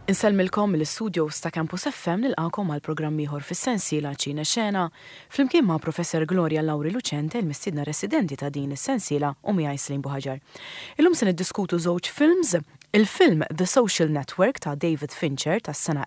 Inselmilkom mill-studios ta' Campus FM nilqakom għal programm ieħor fis-sensiela Ċina Xena flimkien ma' Professor Gloria Lauri Lucente, il-mistiedna residenti ta' din is-sensiela u miegħi Slim Buħaġar. Illum se niddiskutu żewġ films, il-film The Social Network ta' David Fincher tas-sena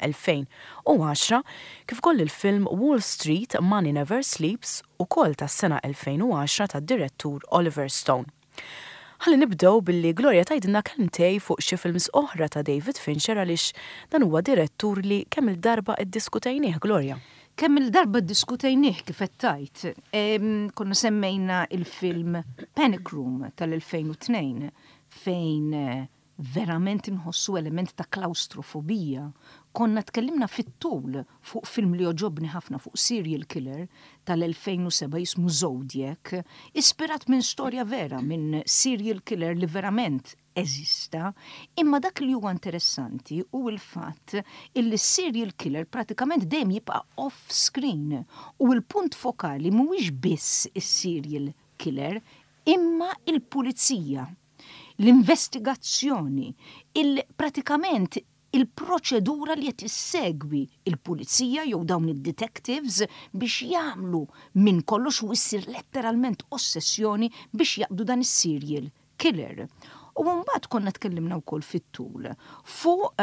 2010 kif ukoll il-film Wall Street Money Never Sleeps ukoll tas-sena 2010 tad-direttur Oliver Stone. Ħalli nibdew billi Gloria tgħidilna kemmtej fuq xi films oħra ta' David Fincher għaliex dan huwa direttur li kemm il-darba iddiskutejnieh, Gloria. Kemm il-darba ddiskutejnieh kif qed tajt. Konna semmejna il-film Panic Room tal-2002 fejn verament inħossu element ta' klaustrofobija. Konna tkellimna fit-tul fuq film li oġobni ħafna fuq serial killer tal-2007 jismu Zodiac, ispirat minn storja vera, minn serial killer li verament eżista, imma dak li huwa interessanti u l-fatt illi serial killer pratikament dejjem jibqa' off-screen u l-punt fokali mhuwiex biss is-serial killer imma il-pulizija. L-investigazzjoni, pratikament il-proċedura li qed issegwi il-pulizija jew dawn id-detectives biex jagħmlu minn kollox u issir letteralment ossessjoni biex jaqbdu dan is-serial killer. U mbagħad konna tkellimna wkoll fit-tul fuq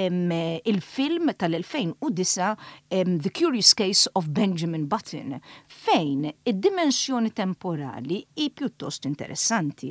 il-film tal-2009 The Curious Case of Benjamin Button fejn id-dimensjoni temporali hi pjuttost interessanti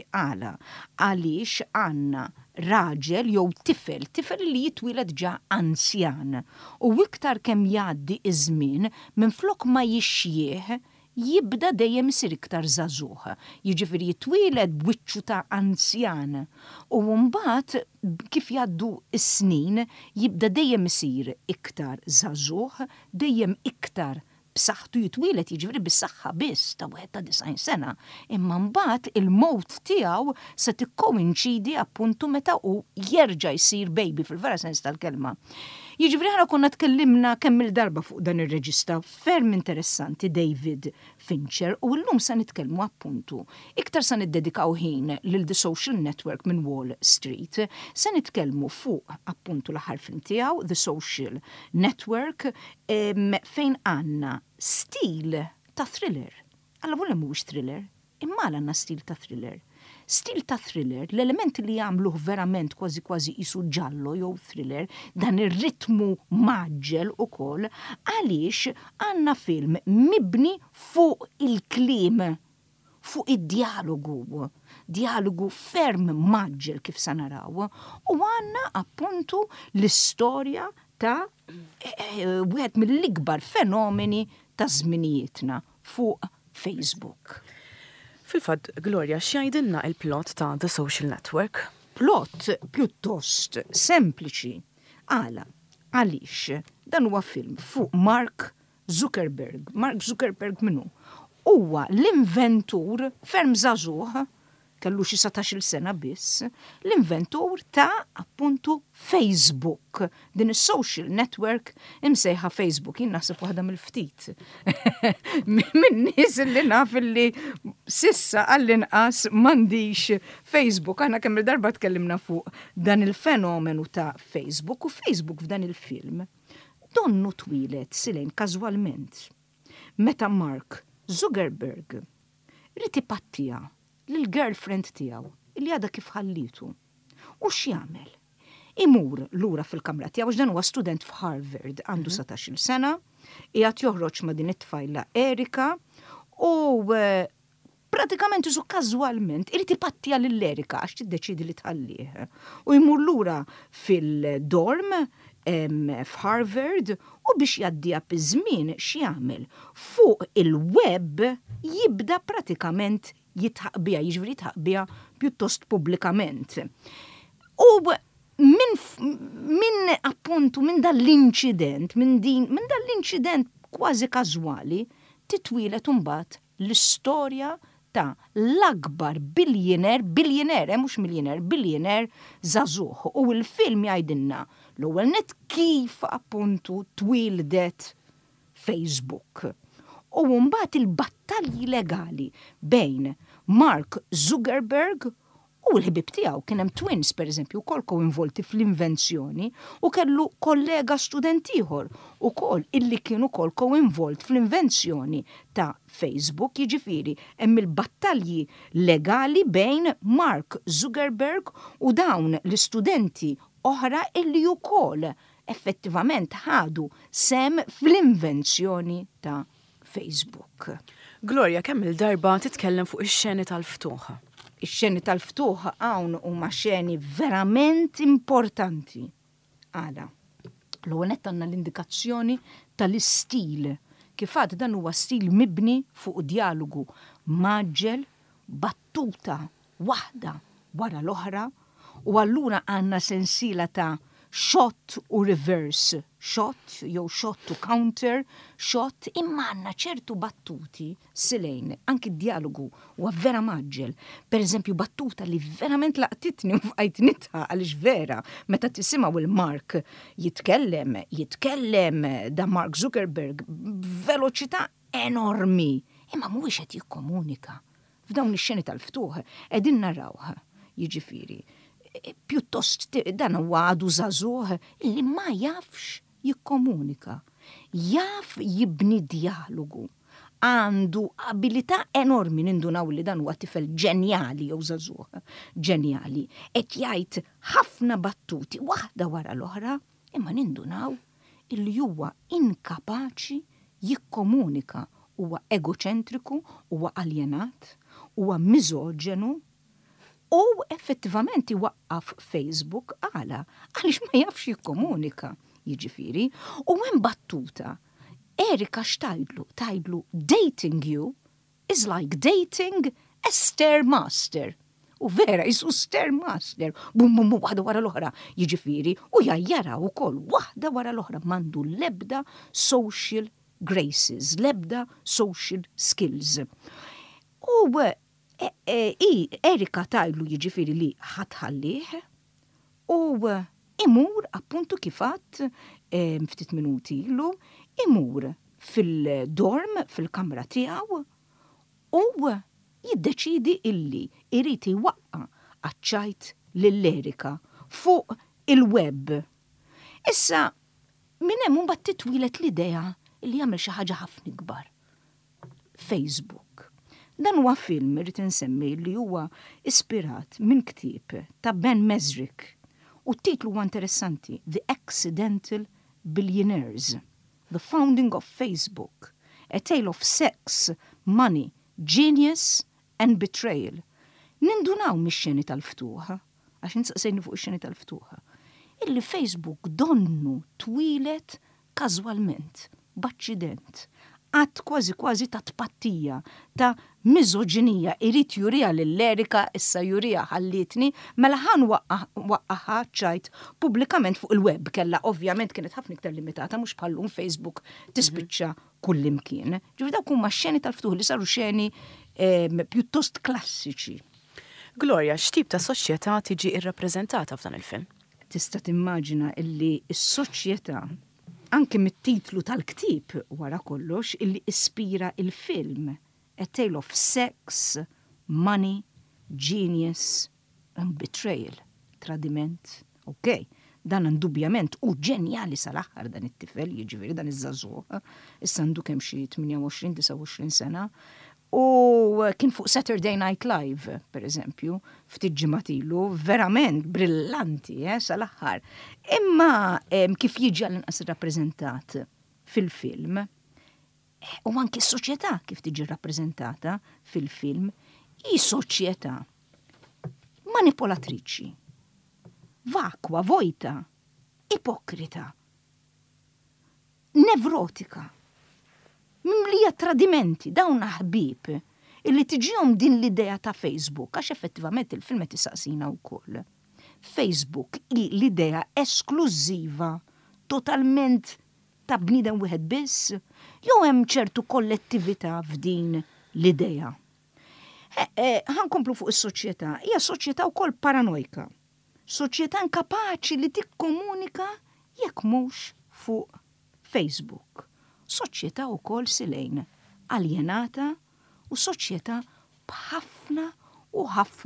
għaliex għandna raġel jew tifel li jitwiled ġa anzjan u iktar kemm jgħaddi iż-żmien minflok ma jixjieħ jibda dejjem isir iktar żagħżugħ. Jiġifieri jitwieled b'wiċċu ta' anzjan. U mbagħad kif jgħaddu s-snin jibda dejjem isir iktar żagħżugħ, dejjem iktar b'saħħtu jitwieled jiġifieri bis-saħħa biss ta' wieħed ta' 90 sena. Imma mbagħad il-mowt tiegħu se tikkoinċidi appuntu meta hu jerġa' jsir baby fil-vera sens tal-kelma. Jiġifieri ħana konna tkellimna kemm il-darba fuq dan ir-reġista ferm interessanti David Fincher u llum se nitkellmu appuntu iktar se niddedikaw ħin lil The Social Network minn Wall Street, se nitkellmu fuq appuntu l-aħħar film tiegħu The Social Network fejn għandna stil ta' thriller. Alla volem mhuwiex thriller, imma għandna stil ta' thriller. Stil ta' thriller, l-elementi li jagħmluh verament kważi isu ġallo jew thriller, dan ir-ritmu maġġel ukoll, għaliex għandna film mibni fuq il-kliem, fuq dialogu ferm maġġel kif sa naraw, u għandna appuntu l-istorja ta' wieħed mill-ikbar fenomeni ta' żminijietna fuq Facebook. Fil-fatt, Gloria, x'jgħidilna il-plot ta' The Social Network? Plot pjuttost sempliċi. Għaliex dan huwa film fuq Mark Zuckerberg. Mark Zuckerberg minnu? Huwa l-inventur ferm żagħżugħ, kellu xi 17-il sena biss, l-inventur ta' appuntu Facebook. Din is-social network imsejħa Facebook, jien naħseb waħda mill-ftit. Min nies li naf li sissa għall-inqas m'għandix Facebook. Aħna kemm il-darba tkellimna fuq dan il-fenomenu ta' Facebook u Facebook f'dan il-film. Donnu twilet silejn każwalment. Meta Mark Zuckerberg rrid ipattija lill-girlfriend tiegħu li għadha kif ħallitu. U x'jagħmel? Imur lura fil-kamra tiegħu dan huwa student f'Harvard, għandu 17-il sena, qiegħed joħroġ ma' din it-tfajla Erika u pratikament isu każwalment irid ipattija lill-Erika għax tiddeċidi li tħallih. U jmur lura fil-dorm f'Harvard u biex jaddija biż-żmien x'jagħmel. Fuq il-web jibda pratikament jitħaqbija, jiġifieri jitħaqbija pjuttost pubblikament. U minn appuntu minn dal-inċident, minn dal-inċident kważi każwali, titwilet imbagħad l-istorja ta' l-akbar biljoner, mhux miljoner, biljoner żagħżugħ. U l-film jgħidilna l-ewwel net kif appuntu twildet Facebook. U mbagħad il-battalji legali bejn Mark Zuckerberg U l-ħbib tiegħu kien hemm twins pereżempju wkoll koinvolti fl-invenzjoni u kellu kollega student ieħor ukoll illi kien ukoll koinvolt fl-invenzjoni ta' Facebook, jiġifieri hemm il-battalji legali bejn Mark Zuckerberg u dawn l-istudenti oħra illi wkoll effettivament ħadu sem fl-invenzjoni ta' Facebook. Gloria, kemm il-darba titkellem fuq ix-xeni tal-ftuħa? Ix-xeni tal-ftuħa hawn huma xeni verament importanti. Għala, l-ewwel nett għandna l-indikazzjoni tal-istil. Kif għad dan huwa stil mibni fuq dialogu maġġel, battuta waħda wara l-oħra, u allura għandna sensiela ta' shot u reverse shot, jew shot to counter shot, imma għandna ċertu battuti silejn, anki dialogu huwa vera maġġel. Per eżempju, battuta li verament laqtitni u fqajt nitħa għaliex vera meta tisimgħu il-Mark jitkellem da Mark Zuckerberg b'veloċità enormi, imma mhuwiex qed jikkomunika. F'dawn ix-xeni tal-ftuħ qegħdin narawha, jiġifieri. Pjuttost dan huwa għadu żagħżugħ illi ma jafx jikkomunika. Jaf jibni dialogu. Għandu abilità enormi nindunaw li dan huwa tifel ġenjali jew żagħżugħ ġenjali. Qed jgħid ħafna battuti waħda wara l-oħra, imma nindunaw illi huwa inkapaċi jikkomunika. Huwa egoċentriku, huwa aljenat, huwa miżoġenu. U effettivament iwaqqaf Facebook għaliex ma jafx jikkomunika, jiġifieri, u hemm battuta. Erika x'tajdlu dating you is like dating a stairmaster. U vera jisu stairmaster, bum waħda wara l-oħra, jiġifieri, u jajjara wkoll waħda wara l-oħra m'għandu l-ebda social graces, l-ebda social skills. U Erika tajlu jiġifieri li ħatħallih u imur appuntu kifat ftit minuti ilu imur fil-dorm fil-kamra tiegħu u jiddeċidi illi irid iwaqqa aċċajt lill-Erika fuq il-web. Issa minn hemm mbagħad titwilet l-idea li jagħmel xi ħaġa ħafna kbar. Facebook. Dan huwa film irid insemmi li huwa ispirat minn ktieb ta' Ben Mesrick u t-titlu huwa interessanti, The Accidental Billionaires, The Founding of Facebook, A Tale of Sex, Money, Genius and Betrayal. Nindunaw mix-xeni tal-ftuħa, għax insaqsejni fuq ix-xeni tal-ftuħa, illi Facebook donnu twilet każwalment, b'aċċident. Għat kważi ta' tpattija, ta' miżoġinija, irrit jurija l-Erika, issa jurija ħallitni, mela ħan waqqaħa ċajt publikament fuq il-web, kella ovvjament kienet ħafna iktar limitata, mux bħallum Facebook tispiċċa kullimkien. Ġifi dawk huma xeni tal-ftuħ li saru xeni pjuttost klassiċi. Gloria, x'tip ta' soċjetà tiġi irrappreżentata f'dan il-film? Tista' timmaġina illi s-soċjetà anke mit-titlu tal-ktib wara kollox illi ispira il-film A Tale of Sex, Money, Genius and Betrayal. Tradiment. Ok, dan indubjament u ġenjali sal-aħħar dan it-tifel, jiġifieri dan iż-żagħżugħ. Issa għandu kemm xi 28-29 sena. U kien fuq Saturday Night Live, per eżempju, ftit ġimatilu, verament brillanti, sal-aħħar. Imma kif jiġi għal-inqas rappreżentat fil-film, u anke s-soċjetà kif tiġi rappreżentata fil-film, hi soċjetà manipolatriċi, vakwa, vojta, ipokrita, nevrotika, mimlija tradimenti, dawn ħbib, illi tiġihom din l-idea ta' Facebook, għax effettivament il-film qed isaqsina wkoll. Facebook hi l-idea esklużiva, totalment ta' bniedem wieħed biss, jew hemm ċertu kollettività f'din l-idea. Ħankomplu fuq is-soċjetà, hija soċjetà wkoll paranojka. Soċjetà inkapaċi li tikkomunika jekk mhux fuq Facebook. Soċjetà wkoll silejn aljenata u soċjetà b'ħafna u ħafna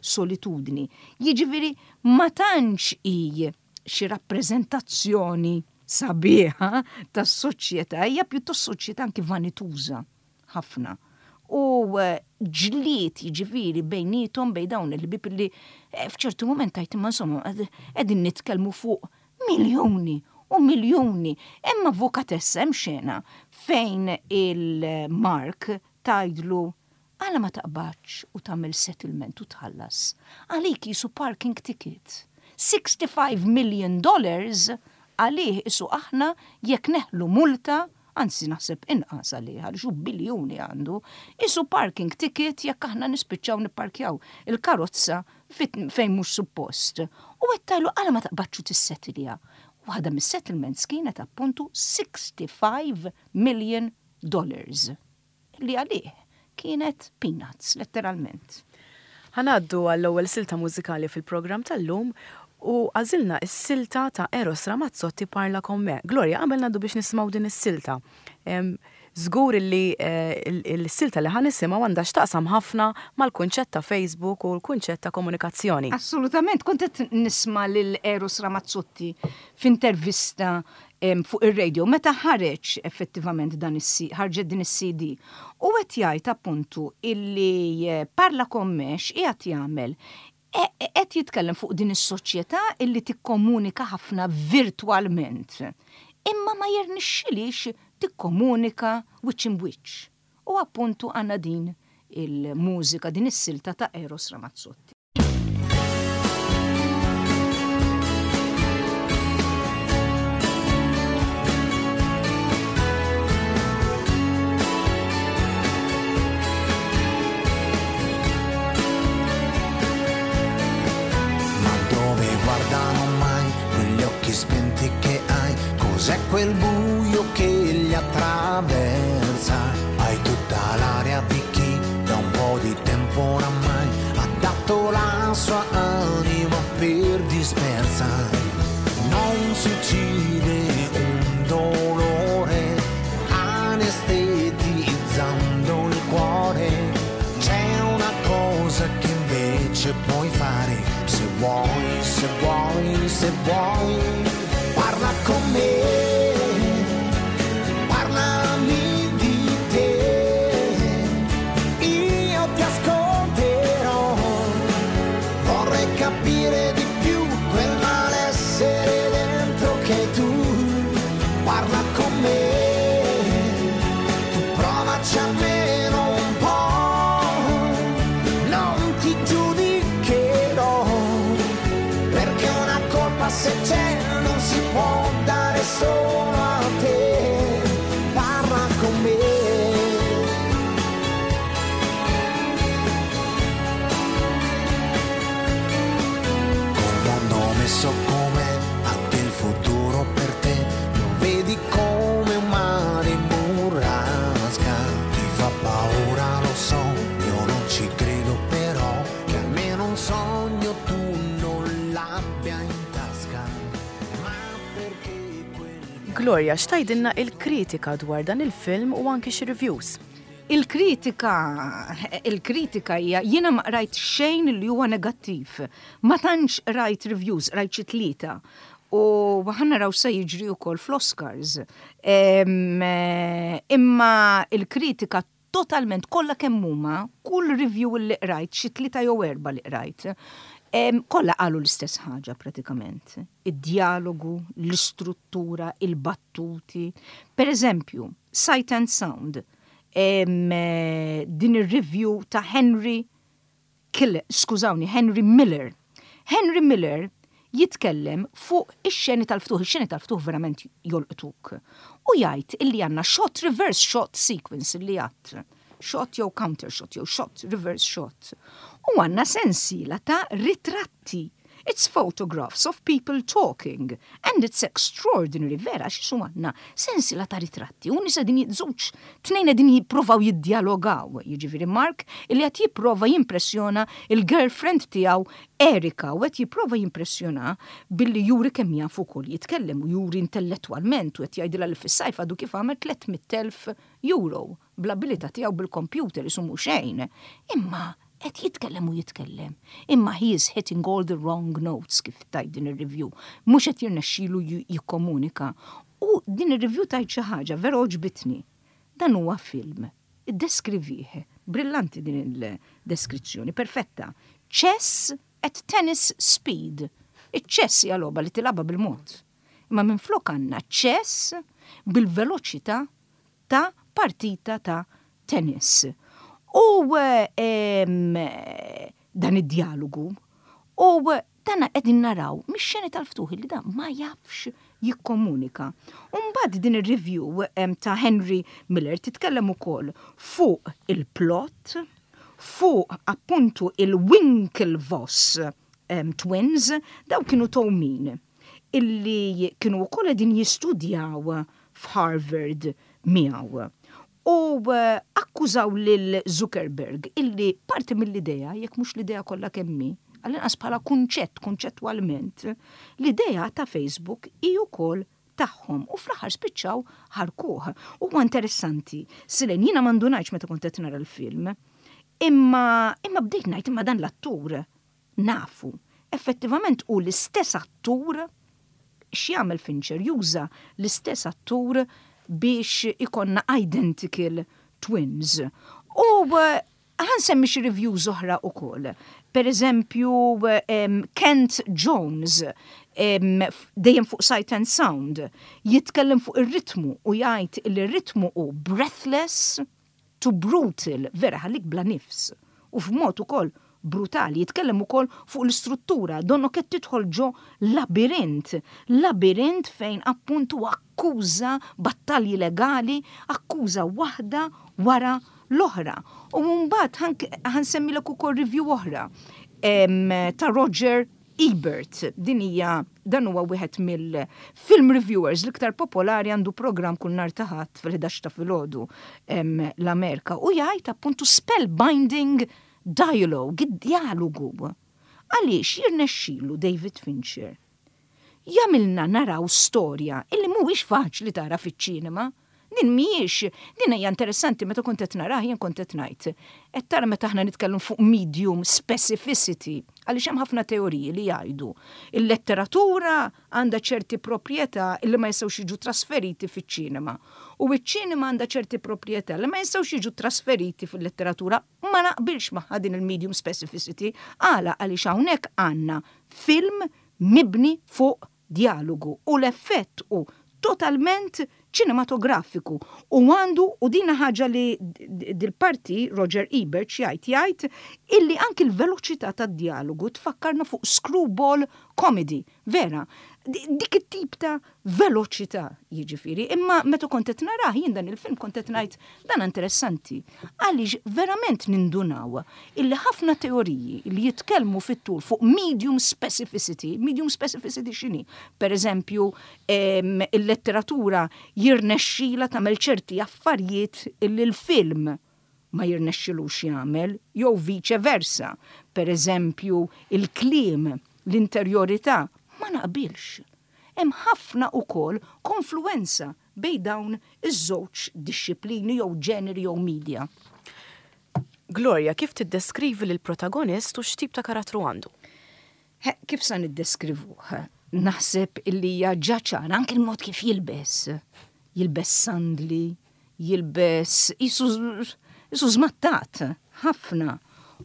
solitudni. Jiġifieri ma tantx hi xi rappreżentazzjoni sabiħa tas-soċjetà, hija pjuttost soċjetà anki vanituża ħafna. U ġlied jiġifieri bejnietom bejn dawn il-ħbieb li f'ċertu mument tajt imma insomma qegħdin nitkellmu fuq miljuni u miljuni. Hemm avukatessa hemm xena fejn il-Mark tgħidlu għala ma taqbadx u tagħmel settlement u tħallas. Għalik jisu parking ticket. $65 million għalih isu aħna jekk neħlu multa, anzi naħseb inqas għalih għal xu biljuni għandu, isu parking ticket jekk aħna nispiċċaw nipparkjaw il-karozza fejn mhux suppost. U għettajlu għala ma taqbadx u tissettilja. Waħda mis-settlements kienet appuntu $65 million. Li għalih kienet peanuts, letteralment. Ħanaddu għall-ewwel silta mużikali fil-programm tal-lum u għażilna s-silta ta' Eros Ramazzotti Parla con me. Gloria, qabel ngħaddu biex nisimgħu din is-silta. Żgur li l-silta li ħanisimgħu għandha x'taqsam ħafna mal-kunċett ta' Facebook u l-kunċett ta' komunikazzjoni. Assolutament, kont qed nisma' lil Eros Ramazzotti f'intervista fuq ir-radio meta ħareġ effettivament ħarġet din is-CD. U qed jgħid appuntu illi Parla con me qiegħed jagħmel qed jitkellem fuq din is-soċjetà illi tikkomunika ħafna virtwalment. Imma ma jirnixxilix tikkomunika wiċċ in wiċċ. U appuntu għandna din il-mużika, din is-silta ta' Eros Ramazzotti. Guardano mai quegli occhi spenti che hai, cos'è quel buio che li attraversa? Hai tutta l'aria di chi da un po' di tempo oramai ha dato la sua anima per dispersa. Non si uccide un dolore anestetizzando il cuore, c'è una cosa che invece puoi fare. Se vuoi, se vuoi, se vuoi, parla con me, parlami di te, io ti ascolterò, vorrei capire di più quel malessere dentro che hai tu, parla con me, tu provaci almeno un po', non ti giudicherò. Se c'è non si può dare solo a te, parla con me. Col mondo messo com'è, anche il futuro per te, lo vedi come un mare in burrasca. Ti fa paura, lo so, io non ci credo però, che almeno un sogno tu non l'abbia in Gloria, x'tajdilna il-kritika dwar dan il-film u anki xi reviews? Il-kritika hija jiena ma rajt xejn li huwa negattiv. Ma tantx rajt reviews, rajt xi tlieta. U ħanna raw se jiġri wkoll fl-Oscars. Imma il-kritika totalment kollha kemm huma, kull review li rajt xi tlieta jew erba' li rajt. Kolla qalu l-istess ħaġa pratikament. Id-dialogu, l-istruttura, il-battuti. Per eżempju, Sight and Sound, din ir-review ta' Henry Miller. Henry Miller jitkellem fuq ix-xeni tal-ftuħ. Ix-xeni tal-ftuħ verament jolqtuk. U jgħid illi għandna shot, reverse shot sequence li għadd. Shot jew counter shot jew shot, reverse shot. U għanna sensila ta' ritratti. It's photographs of people talking. And it's extraordinary, vera, xisu għanna sensila ta' ritratti. U nisa din jitżuċ, tnejna din jiprofaw jiddialogaw. Jiġifieri Mark, illi għat jiprofa jimpressjona il-girlfriend tijaw Erika, u għat jiprofa jimpressjona billi juri kemm jafu kol jitkellem u juri intellettualment u għat jgħidila li fis-sajf għadu kif għamel €300,000 bl-abilita tijaw bil-computer jisumu xejn. Imma qed jitkellem u jitkellem. Imma he is hitting all the wrong notes kif tajt din ir-review. Mhux qed jirnexxielu jikkomunika. U din ir-review tajt xi ħaġa vera oġbitni. Dan huwa film. Iddeskrivih. Brillanti din il-deskrizzjoni, perfetta. Chess at tennis speed. Iċ-ċess hija logħba li tilabha bil-mod. Imma minflok għandna ċess bil-veloċità ta' partita ta' tennis. U dan id-dialogu, u dana qegħdin naraw mix-xeni tal-ftuħ li dan ma jafx jikkomunika. Mbagħad din ir-review ta' Henry Miller titkellem ukoll fuq il-plot, fuq appuntu il-Winklevoss twins, daw kienu towmin illi kienu wkoll qegħdin jistudjaw f'Harvard miegħu. U akkużaw lil Zuckerberg illi parti mill-idea, jekk mhux l-idea kollha kemmi, għall-inqas bħala konċettwalment, l-idea ta' Facebook hi wkoll tagħhom u fl-aħħar spiċċaw ħarkuh. Huwa interessanti, silen jiena m'għandunajx meta kont qed nara l-film, imma bdejt ngħid imma dan l-attur nafu. Effettivament u l-istess attur x'jagħmel Fincher, juża l-istess attur biex ikonna identical twins. U ħansemmi xi reviews oħra wkoll. Per eżempju, Kent Jones, dejjem fuq Sight and Sound, jitkellem fuq ir-ritmu u jgħid li r-ritmu u breathless to brutal, vera ħallik bla nifs. U f'mod ukoll brutali, jitkellem ukoll fuq l-istruttura, donnu qed tidħol ġo labirint fejn appuntu akkuża battalji legali, akkuża waħda wara l-oħra. U mbagħad ħansemmilek ukoll review oħra ta' Roger Ebert. Dan huwa wieħed mill-film reviewers l-iktar popolari, għandu programm kull nhar ta' ħadd fil-11 ta' filgħodu l-Amerika. U jgħid appuntu spellbinding dialogue, id-dialogu. Għaliex jirnexxielu David Fincher jagħmilna naraw storja illi mhuwiex faċli tara fiċ-ċinema. Din hija interessanti meta kont qed naraha jien kont qed ngħid. Qed tara meta aħna nitkellmu fuq medium specificity, għaliex hemm ħafna teoriji li jgħidu. Il-letteratura għandha ċerti proprjetà li ma jistgħux jiġu trasferiti fiċ-ċinema. U ċ-ċinema għandha ċerti proprjetà li ma jistgħux jiġu trasferiti fil-letteratura. Ma naqbilx magħha din il-medium specificity għaliex hawnhekk għandna film mibni fuq dialogu u l-effett u totalment ċinematografiku u għandu u dina ħaġa li dil-parti Roger Ebert jgħid illi anki l-veloċità tad-dialogu tfakkarna fuq screwball comedy, vera. Dik it-tip ta' veloċità jiġifieri, imma meta kont qed narah jien dan il-film kont qed ngħid dan interessanti. Għaliex verament nindunaw illi ħafna teoriji li jitkellmu fit-tul fuq medium specificity x'inhi. Pereżempju, il-letteratura jirnexxila tagħmel ċerti affarijiet illi l-film ma jirnexxilux jagħmel, jew vice versa. Pereżempju, il-kliem, l-interjorità, ma naqbilx. Hemm ħafna ukoll konfluenza bejn dawn iż-żewġ disċiplini jew ġeneri jew media. Gloria, kif tiddeskrivi lill-protagonist u x'tip ta' karattru għandu? Kif sa niddeskrivuh? Naħseb illi hija ġaċar anke l-mod kif jilbes. Jilbes sandli, jilbes isu żmattat ħafna.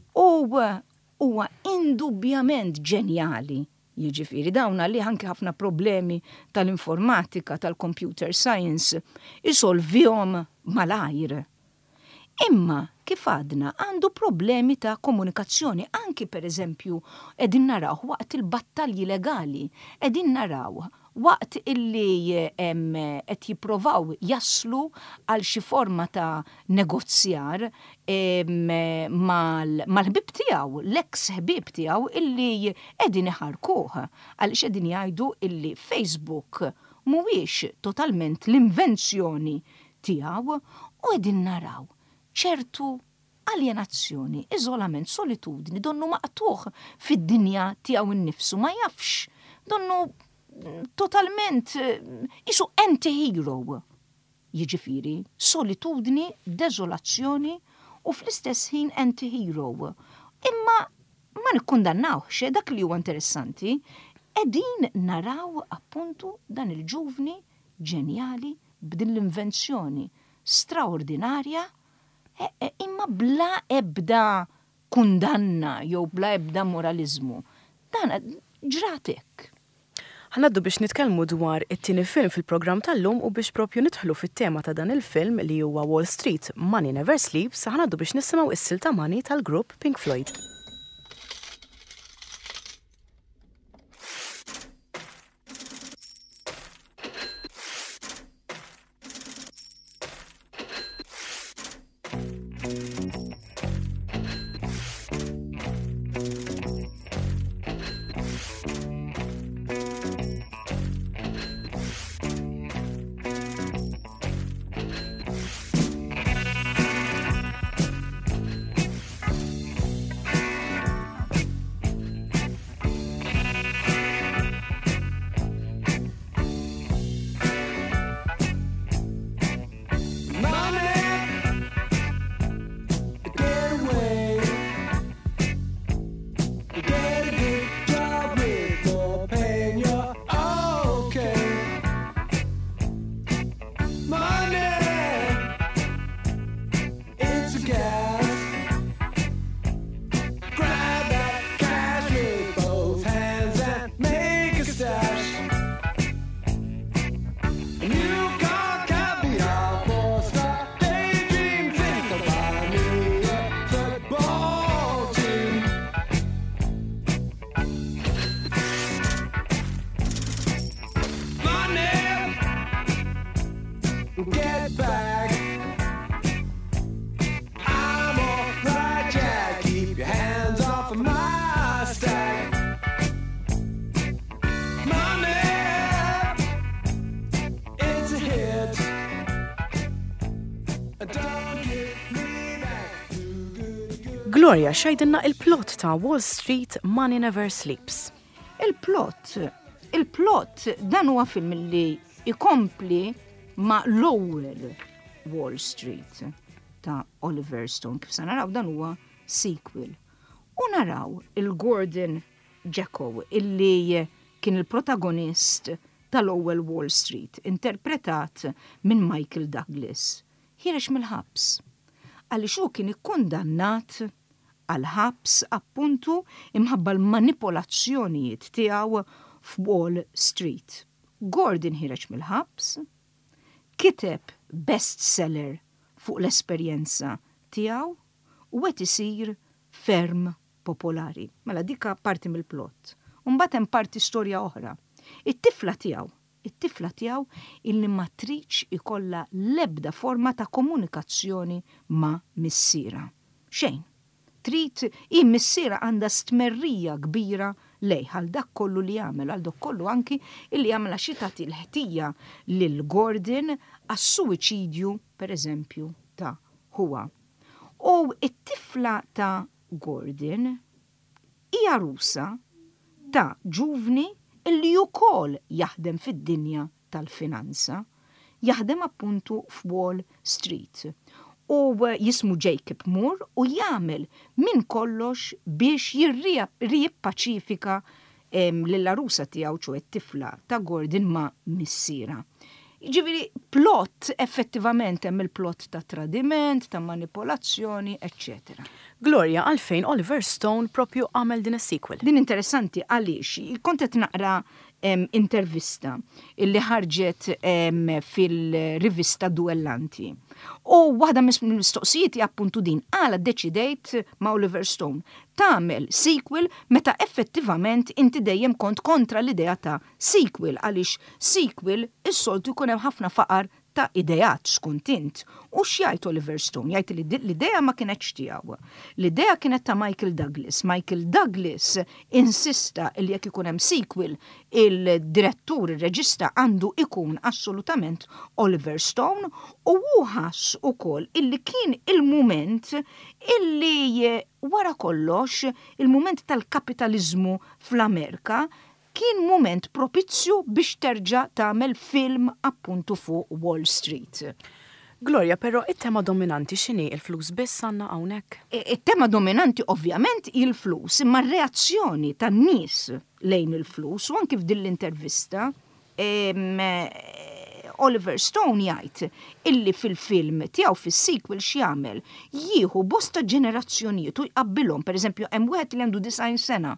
Huwa indubjament ġenjali. Jiġifieri dawna li anke ħafna problemi tal-informatika, tal-computer science, isolvihom malajr. Imma kif għadna għandu problemi ta' komunikazzjoni, anki pereżempju qegħdin naraw waqt il-battalji legali, qegħdin naraw waqt illi qed jippruvaw jaslu għal xi forma ta' negozjar mal-ħbib tiegħu, l-eks ħbib tiegħu illi qegħdin iħarkuh għaliex qegħdin jgħidu illi Facebook mhuwiex totalment l-invenzjoni tiegħu u qegħdin naraw ċertu alienazzjoni, iżolament, solitudni, donnu maqtuħ fid-dinja tiegħu innifsu, ma jafx, donnu totalment isu anti-hero. Jiġifieri, solitudni, deżolazzjoni u fl-istess ħin anti-hero. imma ma nikkundannawx, dak li huwa interessanti, qegħdin naraw appuntu dan il-ġuvni ġenjali b'din l-invenzjoni straordinarja imma bla ebda kundanna jew bla ebda moralizmu. Dan ġratek. Ħanaddu biex nitkellmu dwar it-tieni film fil-programm tal-lum u biex propju nidħlu fit-tema ta' dan il-film li huwa Wall Street Money Never Sleeps, ħanaddu biex nisimgħu is-silta Money tal-grupp Pink Floyd. Gloria, xajdinna il-plot ta' Wall Street Money Never Sleeps. Il-plot dan huwa film li ikompli ma' l-ewwel Wall Street ta' Oliver Stone. Kif sa naraw dan huwa sequel. U naraw il-Gordon Gekko illi kien il-protagonist tal-ewwel Wall Street, interpretat minn Michael Douglas. Ħirex mill-ħabs. Għaliex hu kien ikkundannat għal-ħabs appuntu imħabba l-manipolazzjonijiet tiegħu f'Wall Street. Gordon ħireġ mill-ħabs, kiteb bestseller fuq l-esperjenza tiegħu u qed isir ferm popolari. Mela dika parti mill-plott. Mbagħad hemm parti storja oħra. It-tifla tiegħu illi ma tridx ikollha l-ebda forma ta' komunikazzjoni ma' missiera. Xejn. Trid missiera għandha stmerrija kbira lej għal dak kollu li jagħmel, għal dak kollu anki illi jagħmel xi tagħti l-ħtija lil Gordon għas-suwiċidju pereżempju ta' huwa. U it-tifla ta' Gordon hija rusa ta' ġuvni illi wkoll jaħdem fid-dinja tal-finanza, jaħdem appuntu f'Wall Street. U jismu Jacob Moore u jagħmel minn kollox biex jirripaċifika lilla rusa tiegħu ċu t-tifla ta' Gordon ma' missiera. Ġifieri plot effettivament hemm il-plot ta' tradiment, ta' manipolazzjoni, eccetera. Gloria, għalfejn Oliver Stone propju għamel din is-sequel. Din interessanti għaliex kont qed naqra intervista illi ħarġet fil-rivista Duellanti. U waħda mill-mistoqsijiet appuntu din għala deċidejt ma' Oliver Stone tagħmel sequel meta effettivament inti dejjem kont kontra l-idea ta' sequel għaliex sequel is-soltu jkun hemm ħafna faqar ta' idejat xkuntint. U x'jgħid Oliver Stone? Jgħid li l-idea ma kienetx tiegħu. L-idea kienet ta' Michael Douglas. Michael Douglas insista li jekk ikun hemm sequel il-direttur, il-reġista għandu ikun assolutament Oliver Stone u hu ħass ukoll illi kien il-mument illi wara kollox il-mument tal-kapitalizmu fl-Amerika kien moment propizzju biex terġa' tagħmel film appuntu fuq Wall Street. Gloria, però it-tema dominanti x'inhi il-flus biss għandna hawnhekk? Il-tema dominanti ovvjament il-flus, imma r-reazzjoni tan-nies lejn il-flus, u anki f'din l-intervista, Oliver Stone jgħid illi fil-film tiegħu fis-sequel x'jagħmel jieħu bosta ġenerazzjonijiet u jqabbilhom, pereżempju hemm wieħed li għandu 90 sena.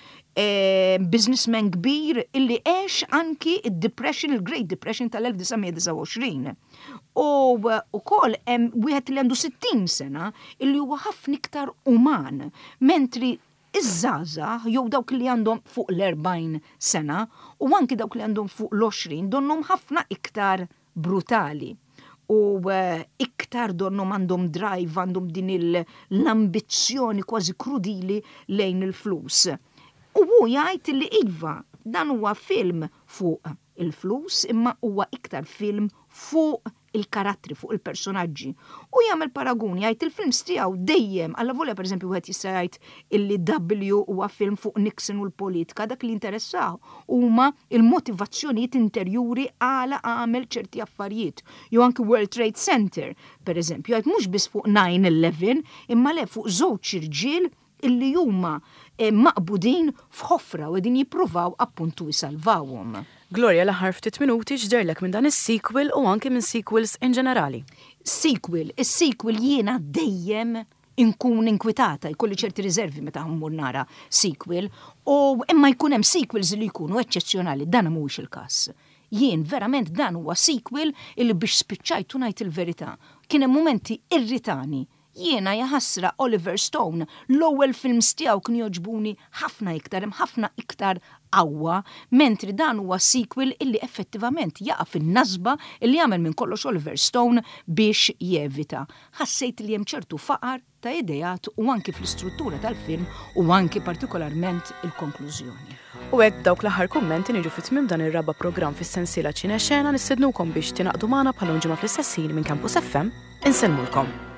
Businessman kbir illi għex anki il-Depression, il-Great Depression tal-1929. U wkoll hemm wieħed li għandu 60 sena illi huwa ħafna iktar uman, mentri iż-żgħażagħ jew dawk li għandhom fuq l-40 sena u anki dawk li għandhom fuq l-20 donhom ħafna iktar brutali. U iktar donhom għandhom drive, għandhom din l-ambizzjoni kważi krudili lejn il-flus. U hu jgħid li iva, dan huwa film fuq il-flus, imma huwa iktar film fuq il-karattri, fuq il-personaġġi. U jagħmel paragun, jgħid il-films tiegħu dejjem, alla volja pereżempju wieħed jista' jgħid illi W huwa film fuq Nixon u l-politika, dak li interessaw huma il-motivazzjonijiet interjuri għala għamel ċerti affarijiet. Jew anki World Trade Center, pereżempju, jgħid mhux biss fuq 9/11, imma le fuq żewġ irġiel illi huma maqbudin f'ħofra u qegħdin jippruvaw appuntu jsalvawhom. Gloria, l-aħħar ftit minuti x'derlek minn dan is-sequel u anke minn sequels in ġenerali. Is-sequel jiena dejjem inkun inkwitata, jkolli ċerti riservi meta ħammur nara sequel, u imma jkun hemm sequels li jkunu eċċezzjonali, dan mhuwiex il-każ. Jien verament dan huwa sequel illi biex spiċċajtu ngħid il-verità. Kien hemm momenti irritani. Jiena jaħasra Oliver Stone, l-ewwel films tiegħu kien joġbuni ħafna iktar, hemm ħafna iktar qawwa, mentri dan huwa sequel illi effettivament jaqa' fin-nasba illi jagħmel minn kollox Oliver Stone biex jevita. Ħassejt li hemm ċertu faqar ta' idejat u anki fl-istruttura tal-film u anki partikolarment il-konklużjoni. U hekk dawk l-aħħar kummenti niġu fit-tmiem dan ir-raba' programm fis-sensiela Ċina Xena nistednukom biex tinaqdu magħna bħalhom ġimgħa fl-istess ħin minn Campus FM. Insellmulkom.